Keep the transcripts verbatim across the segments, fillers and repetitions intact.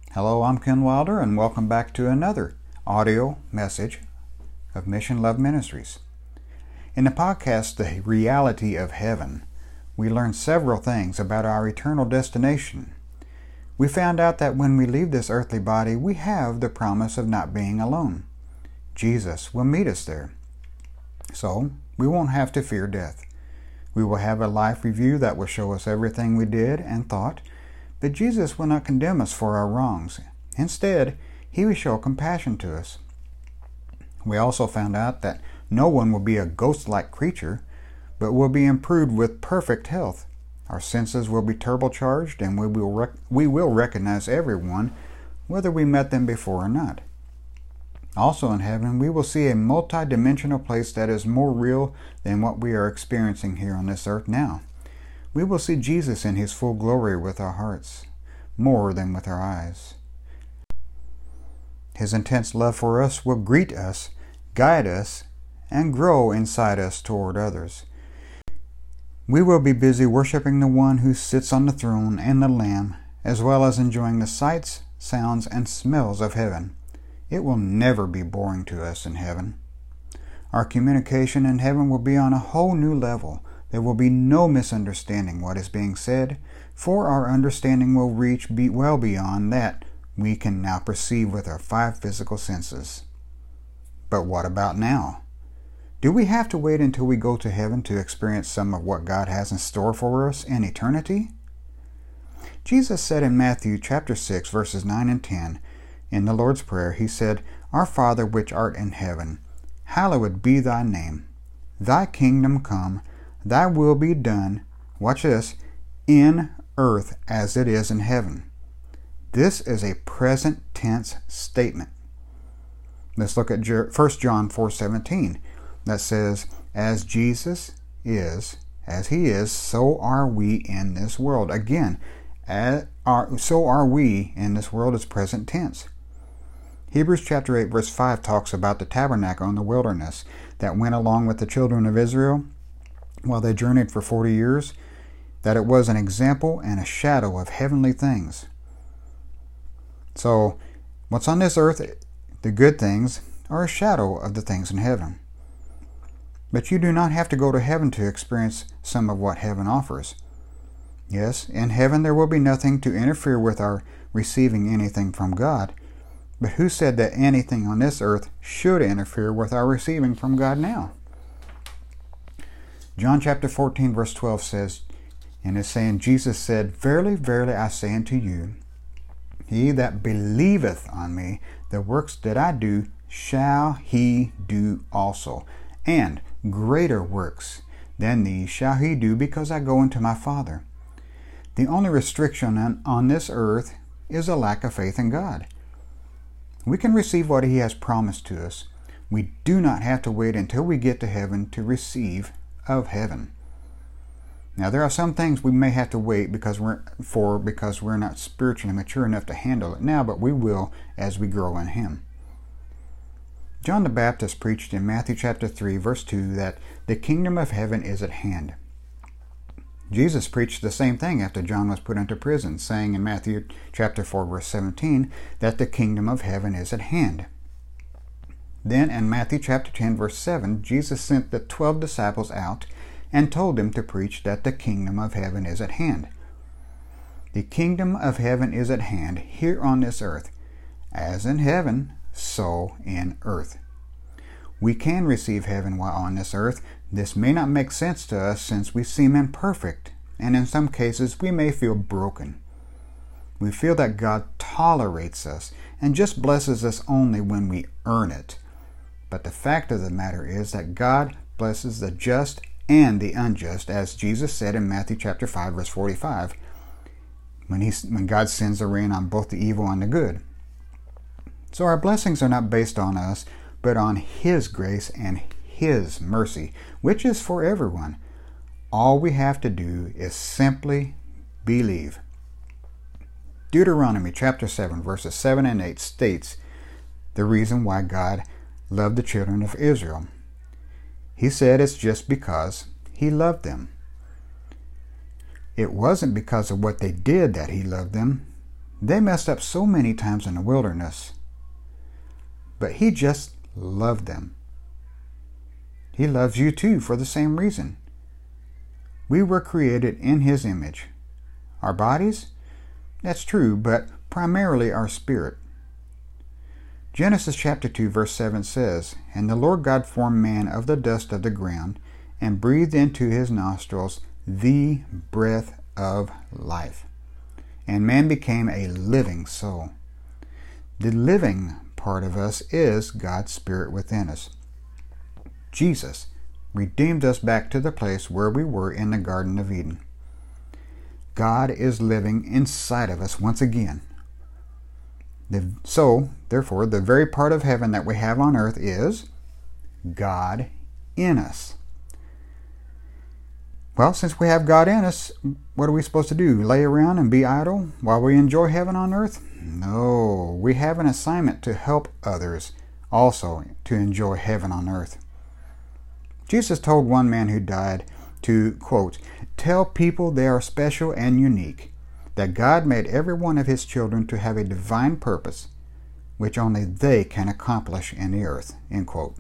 Hello, I'm Ken Wilder, and welcome back to another audio message of Mission Love Ministries. In the podcast, The Reality of Heaven, we learned several things about our eternal destination. We found out that when we leave this earthly body, we have the promise of not being alone. Jesus will meet us there. So, we won't have to fear death. We will have a life review that will show us everything we did and thought, but Jesus will not condemn us for our wrongs. Instead, He will show compassion to us. We also found out that no one will be a ghost-like creature, but will be improved with perfect health. Our senses will be turbocharged, and we will, rec- we will recognize everyone, whether we met them before or not. Also in heaven, we will see a multi-dimensional place that is more real than what we are experiencing here on this earth now. We will see Jesus in His full glory with our hearts, more than with our eyes. His intense love for us will greet us, guide us, and grow inside us toward others. We will be busy worshiping the One who sits on the throne and the Lamb, as well as enjoying the sights, sounds, and smells of heaven. It will never be boring to us in heaven. Our communication in heaven will be on a whole new level. There will be no misunderstanding what is being said, for our understanding will reach be well beyond that we can now perceive with our five physical senses. But what about now? Do we have to wait until we go to heaven to experience some of what God has in store for us in eternity? Jesus said in Matthew chapter six, verses nine and ten, in the Lord's Prayer, He said, "Our Father which art in heaven, hallowed be thy name. Thy kingdom come, thy will be done," watch this, "in earth as it is in heaven." This is a present tense statement. Let's look at First John four seventeen. That says, "As Jesus is, as He is, so are we in this world." Again, as are, so are we in this world is present tense. Hebrews chapter eight verse five talks about the tabernacle in the wilderness that went along with the children of Israel while they journeyed for forty years, that it was an example and a shadow of heavenly things. So, what's on this earth, the good things, are a shadow of the things in heaven. But you do not have to go to heaven to experience some of what heaven offers. Yes, in heaven there will be nothing to interfere with our receiving anything from God. But who said that anything on this earth should interfere with our receiving from God now? John chapter fourteen verse twelve says, and is saying, Jesus said, "Verily, verily, I say unto you, he that believeth on me, the works that I do, shall he do also. And greater works than these shall he do, because I go unto my Father." The only restriction on, on this earth is a lack of faith in God. We can receive what He has promised to us. We do not have to wait until we get to heaven to receive of heaven. Now, there are some things we may have to wait because we're for because we're not spiritually mature enough to handle it now, but we will as we grow in Him. John the Baptist preached in Matthew chapter three, verse two, that the kingdom of heaven is at hand. Jesus preached the same thing after John was put into prison, saying in Matthew chapter four, verse seventeen, that the kingdom of heaven is at hand. Then in Matthew chapter ten, verse seven, Jesus sent the twelve disciples out and told them to preach that the kingdom of heaven is at hand. The kingdom of heaven is at hand here on this earth. As in heaven, so in earth. We can receive heaven while on this earth. This may not make sense to us since we seem imperfect, and in some cases we may feel broken. We feel that God tolerates us and just blesses us only when we earn it. But the fact of the matter is that God blesses the just and the unjust, as Jesus said in Matthew chapter five, verse forty-five, when, he, when God sends the rain on both the evil and the good. So our blessings are not based on us, but on His grace and His mercy, which is for everyone. All we have to do is simply believe. Deuteronomy chapter seven, verses seven and eight states the reason why God loved the children of Israel. He said it's just because He loved them. It wasn't because of what they did that He loved them, They messed up so many times in the wilderness, but he just loved them. He loves you too for the same reason. We were created in his image. Our bodies? That's true, but primarily our spirit. Genesis chapter two verse seven says, "And the Lord God formed man of the dust of the ground, and breathed into his nostrils the breath of life. And man became a living soul." The living part of us is God's Spirit within us. Jesus redeemed us back to the place where we were in the Garden of Eden. God is living inside of us once again. The, so, therefore, the very part of heaven that we have on earth is God in us. Well, since we have God in us, what are we supposed to do? Lay around and be idle while we enjoy heaven on earth? No, we have an assignment to help others also to enjoy heaven on earth. Jesus told one man who died to, quote, "Tell people they are special and unique, that God made every one of his children to have a divine purpose, which only they can accomplish in the earth," end quote.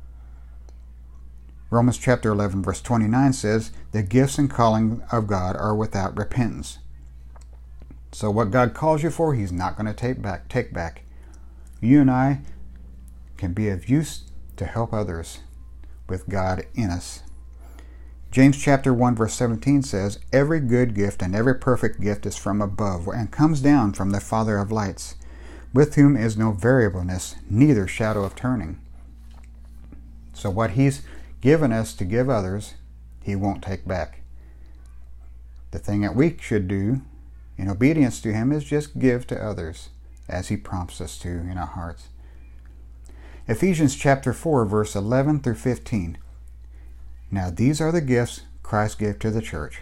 Romans chapter eleven verse twenty-nine says, "The gifts and calling of God are without repentance." So what God calls you for, he's not going to take back. Take back. You and I can be of use to help others with God in us. James chapter one verse seventeen says, "Every good gift and every perfect gift is from above and comes down from the Father of lights, with whom is no variableness, neither shadow of turning." So what he's given us to give others, he won't take back. The thing that we should do in obedience to him is just give to others as he prompts us to in our hearts. Ephesians chapter four verse eleven through fifteen. "Now these are the gifts Christ gave to the church."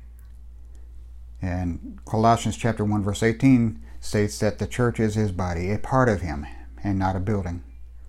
And Colossians chapter one verse eighteen states that the church is his body, a part of him, and not a building.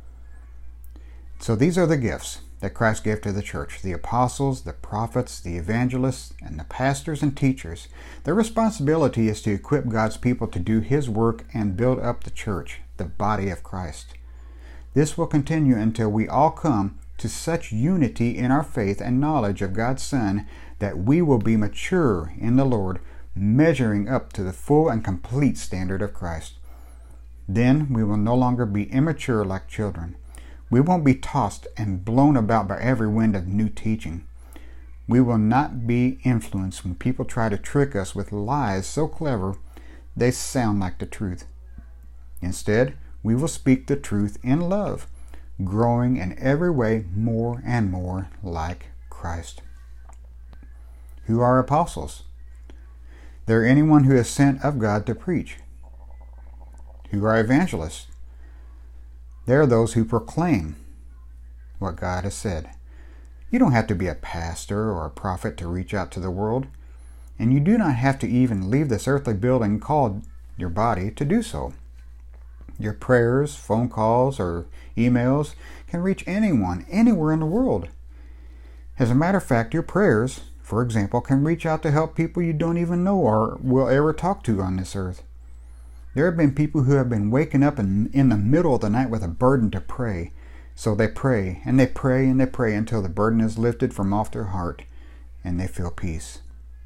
So these are the gifts that Christ gave to the church: the apostles, the prophets, the evangelists, and the pastors and teachers. Their responsibility is to equip God's people to do his work and build up the church, the body of Christ. This will continue until we all come to such unity in our faith and knowledge of God's Son that we will be mature in the Lord, measuring up to the full and complete standard of Christ. Then we will no longer be immature like children. We won't be tossed and blown about by every wind of new teaching. We will not be influenced when people try to trick us with lies so clever they sound like the truth. Instead, we will speak the truth in love, growing in every way more and more like Christ. Who are apostles? They're anyone who is sent of God to preach. Who are evangelists? They're those who proclaim what God has said. You don't have to be a pastor or a prophet to reach out to the world, and you do not have to even leave this earthly building called your body to do so. Your prayers, phone calls, or emails can reach anyone, anywhere in the world. As a matter of fact, your prayers, for example, can reach out to help people you don't even know or will ever talk to on this earth. There have been people who have been waking up in, in the middle of the night with a burden to pray. So they pray, and they pray, and they pray until the burden is lifted from off their heart, and they feel peace.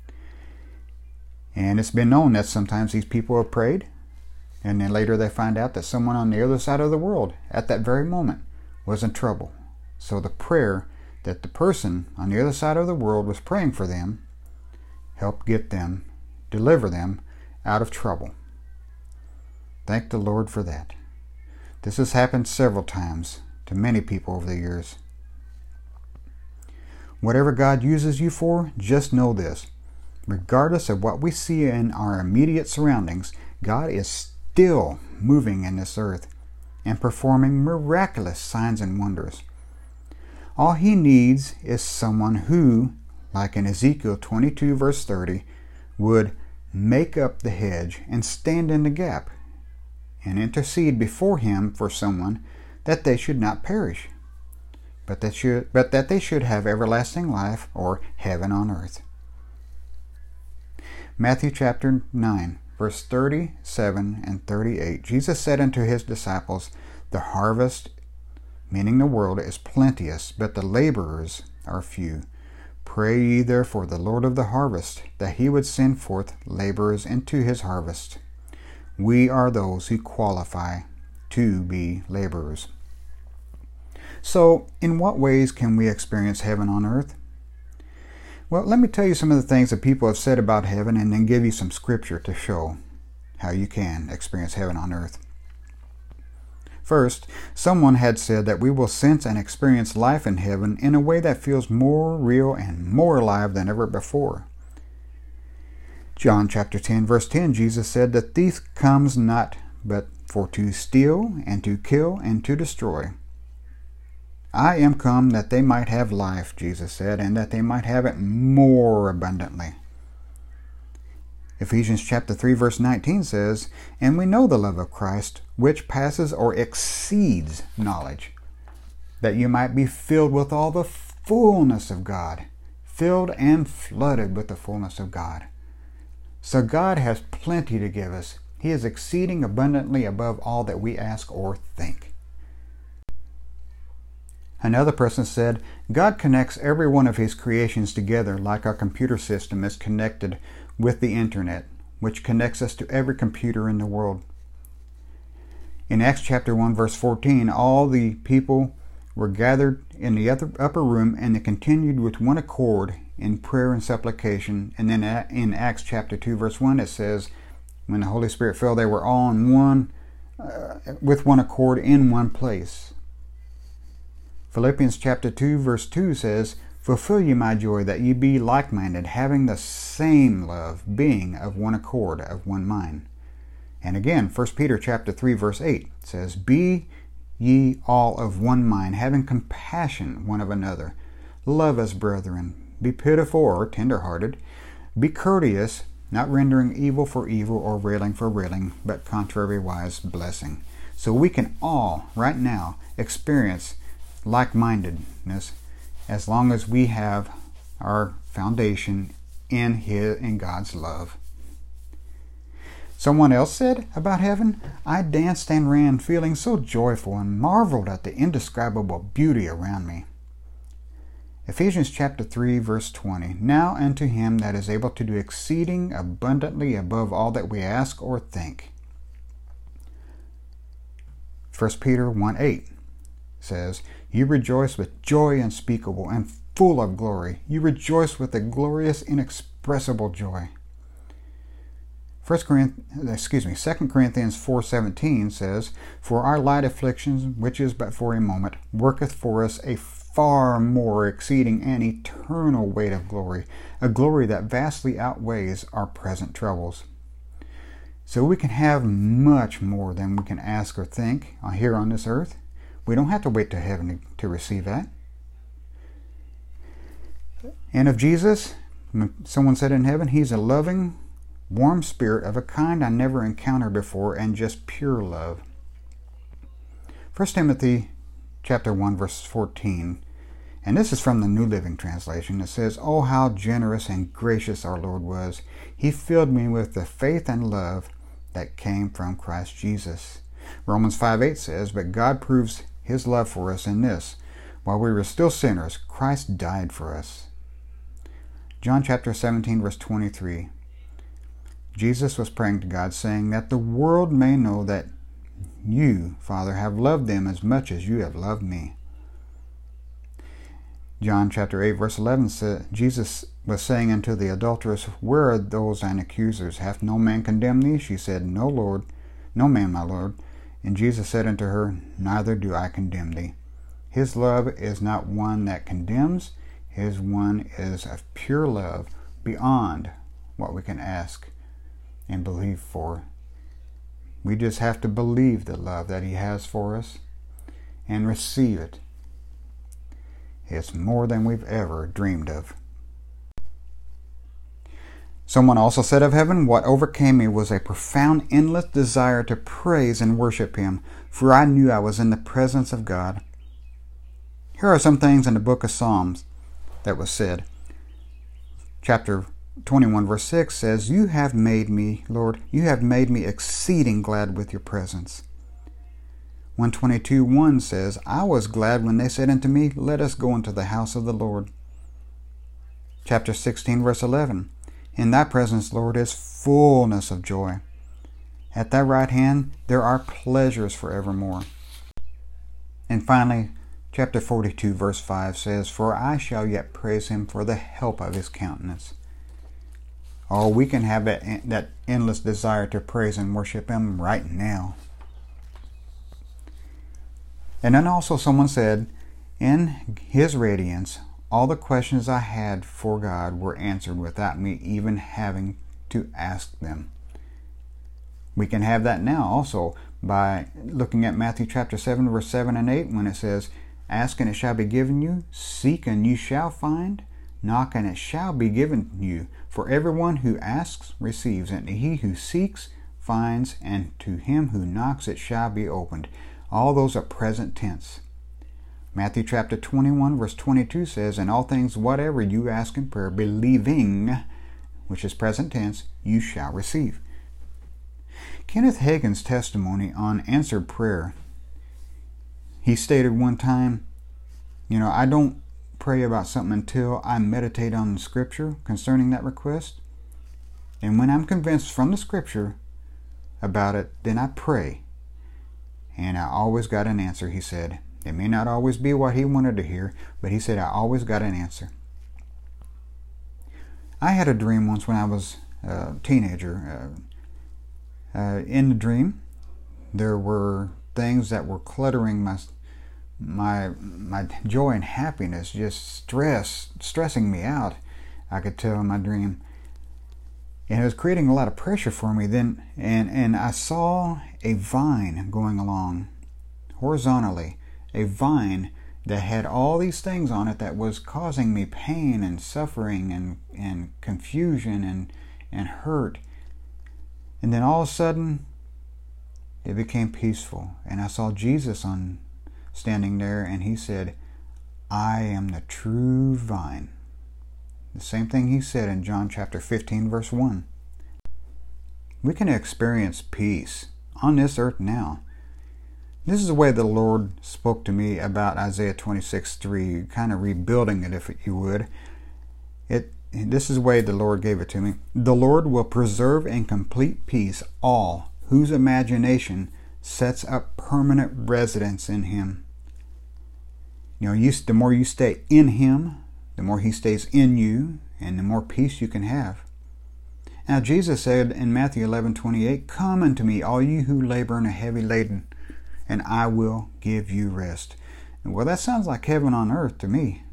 And it's been known that sometimes these people have prayed, and then later they find out that someone on the other side of the world, at that very moment, was in trouble. So the prayer that the person on the other side of the world was praying for them helped get them, deliver them out of trouble. Thank the Lord for that. This has happened several times to many people over the years. Whatever God uses you for, just know this. Regardless of what we see in our immediate surroundings, God is still moving in this earth and performing miraculous signs and wonders. All he needs is someone who, like in Ezekiel twenty-two verse thirty, would make up the hedge and stand in the gap and intercede before him for someone, that they should not perish, but that should, but that they should have everlasting life, or heaven on earth. Matthew chapter nine, verse thirty-seven and thirty-eight, Jesus said unto his disciples, the harvest, meaning the world, is plenteous, but the laborers are few. Pray ye therefore the Lord of the harvest, that he would send forth laborers into his harvest. We are those who qualify to be laborers. So, in what ways can we experience heaven on earth? Well, let me tell you some of the things that people have said about heaven and then give you some scripture to show how you can experience heaven on earth. First, someone had said that we will sense and experience life in heaven in a way that feels more real and more alive than ever before. John chapter ten, verse ten, Jesus said, the thief comes not but for to steal and to kill and to destroy. I am come that they might have life, Jesus said, and that they might have it more abundantly. Ephesians chapter three, verse nineteen says, and we know the love of Christ, which passes or exceeds knowledge, that you might be filled with all the fullness of God, filled and flooded with the fullness of God. So God has plenty to give us. He is exceeding abundantly above all that we ask or think. Another person said, God connects every one of his creations together like our computer system is connected with the internet, which connects us to every computer in the world. In Acts chapter one, verse fourteen, all the people were gathered in the upper room, and they continued with one accord in prayer and supplication. And then in Acts chapter two, verse one, it says, when the Holy Spirit fell, they were all in one, uh, with one accord in one place. Philippians chapter two, verse two says, fulfill ye my joy, that ye be like-minded, having the same love, being of one accord, of one mind. And again, First Peter chapter three, verse eight says, be ye all of one mind, having compassion one of another. Love as brethren. Be pitiful or tender-hearted. Be courteous, not rendering evil for evil or railing for railing, but contrariwise blessing. So we can all, right now, experience like-mindedness as long as we have our foundation in his in God's love. Someone else said about heaven, I danced and ran, feeling so joyful, and marveled at the indescribable beauty around me. Ephesians chapter three, verse twenty, now unto him that is able to do exceeding abundantly above all that we ask or think. First Peter one, eight says, you rejoice with joy unspeakable and full of glory. You rejoice with a glorious, inexpressible joy. First Corinthians, excuse me, Second Corinthians four seventeen says, for our light afflictions, which is but for a moment, worketh for us a far more exceeding and eternal weight of glory, a glory that vastly outweighs our present troubles. So we can have much more than we can ask or think here on this earth. We don't have to wait to heaven to, to receive that. And of Jesus, someone said in heaven, he's a loving, warm spirit of a kind I never encountered before, and just pure love. First Timothy chapter one, verse fourteen, and this is from the New Living Translation. It says, oh, how generous and gracious our Lord was. He filled me with the faith and love that came from Christ Jesus. Romans five eight says, but God proves his love for us in this, while we were still sinners, Christ died for us. John chapter seventeen, verse twenty-three. Jesus was praying to God, saying that the world may know that you, Father, have loved them as much as you have loved me. John chapter eight, verse eleven says, Jesus was saying unto the adulteress, where are those thine accusers? Hath no man condemned thee? She said, no, Lord, no man, my Lord. And Jesus said unto her, neither do I condemn thee. His love is not one that condemns. His one is of pure love, beyond what we can ask and believe for. We just have to believe the love that he has for us and receive it. It's more than we've ever dreamed of. Someone also said of heaven, what overcame me was a profound, endless desire to praise and worship him, for I knew I was in the presence of God. Here are some things in the book of Psalms that was said. Chapter twenty-one verse six says, "You have made me, Lord, you have made me exceeding glad with your presence." one twenty-two one says, "I was glad when they said unto me, let us go into the house of the Lord." Chapter sixteen verse eleven, "In thy presence, Lord, is fullness of joy. At thy right hand there are pleasures forevermore." And finally, chapter forty-two verse five says, "For I shall yet praise him for the help of his countenance." Oh, we can have that, that endless desire to praise and worship him right now. And then also someone said, "In his radiance, all the questions I had for God were answered without me even having to ask them." We can have that now also by looking at Matthew chapter seven verse seven and eight, when it says, "Ask and it shall be given you, seek and you shall find, knock and it shall be given you. For everyone who asks receives, and he who seeks finds, and to him who knocks it shall be opened." All those are present tense. Matthew chapter twenty-one verse twenty-two says, "In all things whatever you ask in prayer, believing," which is present tense, "you shall receive." Kenneth Hagin's testimony on answered prayer, he stated one time, you know, "I don't pray about something until I meditate on the scripture concerning that request. And when I'm convinced from the scripture about it, then I pray. And I always got an answer," he said. It may not always be what he wanted to hear, but he said, "I always got an answer." I had a dream once when I was a teenager. Uh, uh, in the dream, there were things that were cluttering my my my joy and happiness, just stress, stressing me out, I could tell in my dream. And it was creating a lot of pressure for me then. And, and I saw a vine going along horizontally, a vine that had all these things on it that was causing me pain and suffering and, and confusion and, and hurt. And then all of a sudden, it became peaceful. And I saw Jesus on standing there, and he said, "I am the true vine." The same thing he said in John chapter fifteen verse one. We can experience peace on this earth now. This is the way the Lord spoke to me about Isaiah twenty-six three, kind of rebuilding it if you would. It this is the way the Lord gave it to me. "The Lord will preserve in complete peace all whose imagination sets up permanent residence in him." You know, you, the more you stay in him, the more he stays in you, and the more peace you can have. Now, Jesus said in Matthew eleven twenty-eight, "Come unto me, all you who labor and are heavy laden, and I will give you rest." Well, that sounds like heaven on earth to me.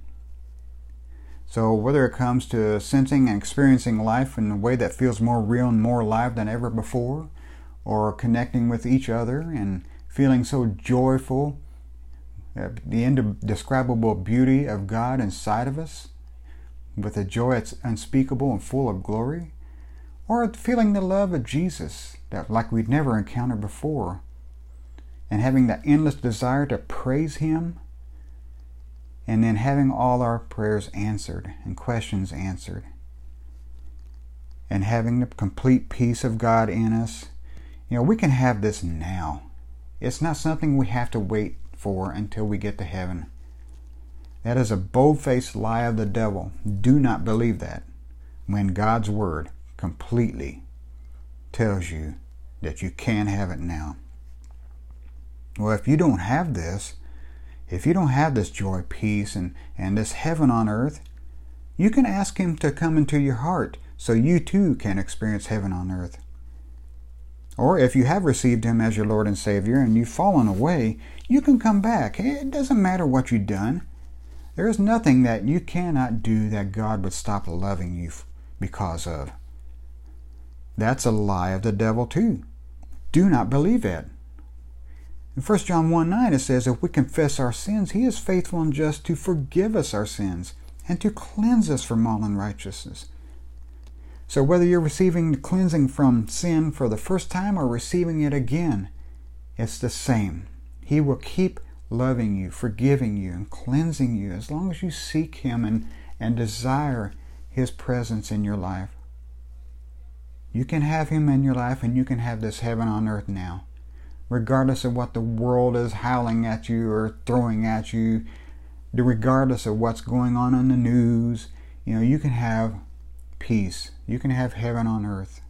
So whether it comes to sensing and experiencing life in a way that feels more real and more alive than ever before, or connecting with each other and feeling so joyful at the indescribable beauty of God inside of us, with a joy that's unspeakable and full of glory, or feeling the love of Jesus that like we'd never encountered before, and having that endless desire to praise him, and then having all our prayers answered and questions answered, and having the complete peace of God in us. You know, we can have this now. It's not something we have to wait for until we get to heaven. That is a bold-faced lie of the devil. Do not believe that, when God's word completely tells you that you can have it now. Well, if you don't have this, if you don't have this joy, peace, and, and this heaven on earth, you can ask him to come into your heart so you too can experience heaven on earth. Or if you have received him as your Lord and Savior and you've fallen away, you can come back. It doesn't matter what you've done. There is nothing that you cannot do that God would stop loving you because of. That's a lie of the devil too. Do not believe it. In First John one nine it says, "If we confess our sins, he is faithful and just to forgive us our sins and to cleanse us from all unrighteousness." So whether you're receiving the cleansing from sin for the first time or receiving it again, it's the same. He will keep loving you, forgiving you, and cleansing you as long as you seek him and, and desire His presence in your life. You can have Him in your life, and you can have this heaven on earth now. Regardless of what the world is howling at you or throwing at you, regardless of what's going on in the news, you know, you can have peace. You can have heaven on earth.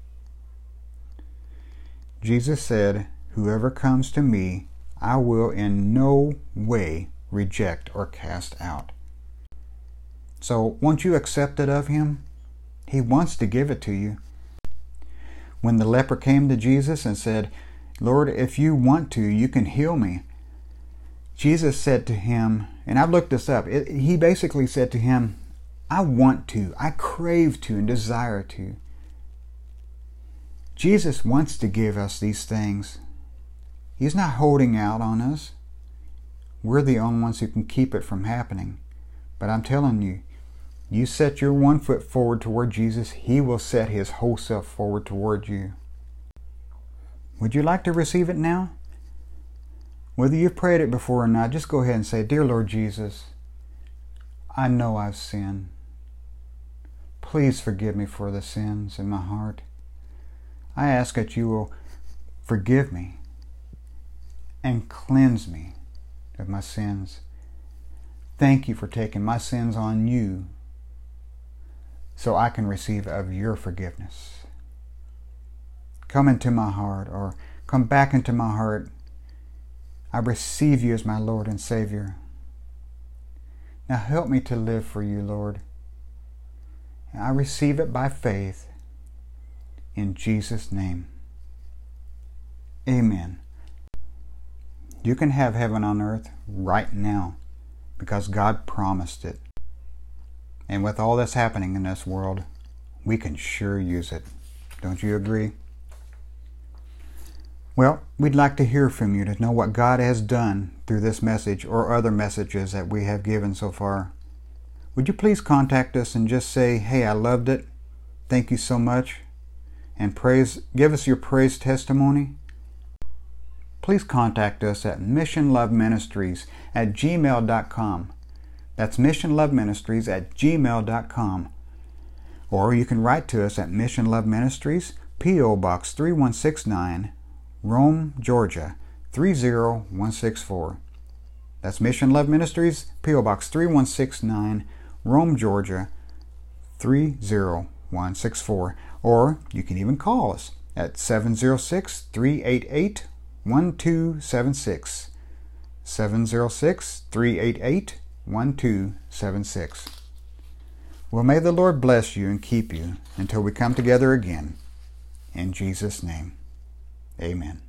Jesus said, "Whoever comes to me, I will in no way reject or cast out." So once you accept it of Him, He wants to give it to you. When the leper came to Jesus and said, "Lord, if you want to, you can heal me," Jesus said to him, and I've looked this up, it, he basically said to him, "I want to, I crave to, and desire to." Jesus wants to give us these things. He's not holding out on us. We're the only ones who can keep it from happening. But I'm telling you, you set your one foot forward toward Jesus, He will set His whole self forward toward you. Would you like to receive it now? Whether you've prayed it before or not, just go ahead and say, "Dear Lord Jesus, I know I've sinned. Please forgive me for the sins in my heart. I ask that you will forgive me and cleanse me of my sins. Thank you for taking my sins on you so I can receive of your forgiveness. Come into my heart," or "Come back into my heart. I receive you as my Lord and Savior. Now help me to live for you, Lord. And I receive it by faith in Jesus' name. Amen." You can have heaven on earth right now because God promised it. And with all that's happening in this world, we can sure use it. Don't you agree? Well, we'd like to hear from you to know what God has done through this message or other messages that we have given so far. Would you please contact us and just say, "Hey, I loved it. Thank you so much." And praise, give us your praise testimony. Please contact us at mission love ministries at gmail dot com. That's mission love ministries at gmail dot com. Or you can write to us at Mission Love Ministries, P O Box three one six nine, Rome, Georgia three zero one six four. That's Mission Love Ministries, P O Box three one six nine, Rome, Georgia three zero one six four. Or you can even call us at seven zero six, three eight eight, one two seven six. seven zero six, three eight eight, one two seven six. Well, may the Lord bless you and keep you until we come together again. In Jesus' name. Amen.